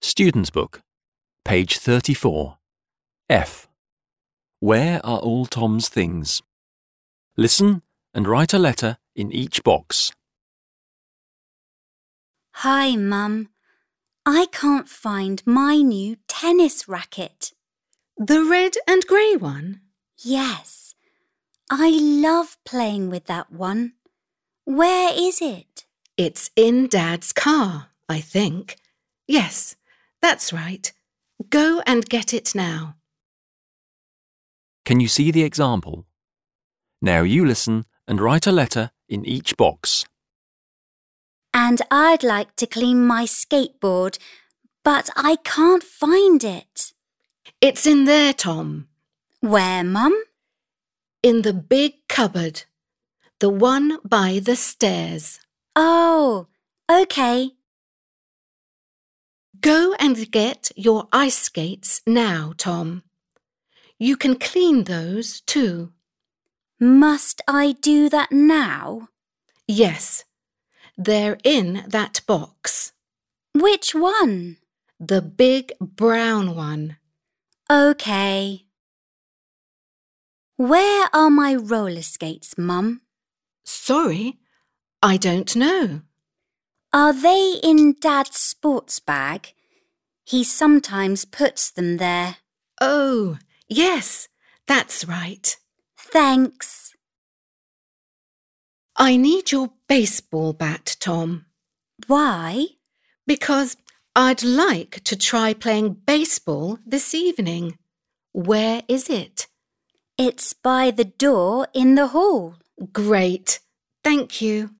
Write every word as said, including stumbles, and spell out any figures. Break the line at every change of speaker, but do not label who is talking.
Student's Book, page thirty-four. F. Where are all Tom's things? Listen and write a letter in each box.
Hi, Mum. I can't find my new tennis racket.
The red and grey one?
Yes, I love playing with that one. Where is it?
It's in Dad's car, I think. Yes, that's right. Go and get it now.
Can you see the example? Now you listen and write a letter in each box.
And I'd like to clean my skateboard, but I can't find it.
It's in there, Tom.
Where, Mum?
In the big cupboard. The one by the stairs.
Oh, OK.
Go and get your ice skates now, Tom. You can clean those too.
Must I do that now?
Yes, they're in that box.
Which one?
The big brown one.
OK. Where are my roller skates, Mum?
Sorry, I don't know.
Are they in Dad's sports bag? He sometimes puts them there.
Oh, yes, that's right.
Thanks.
I need your baseball bat, Tom.
Why?
Because I'd like to try playing baseball this evening. Where is it?
It's by the door in the hall.
Great. Thank you.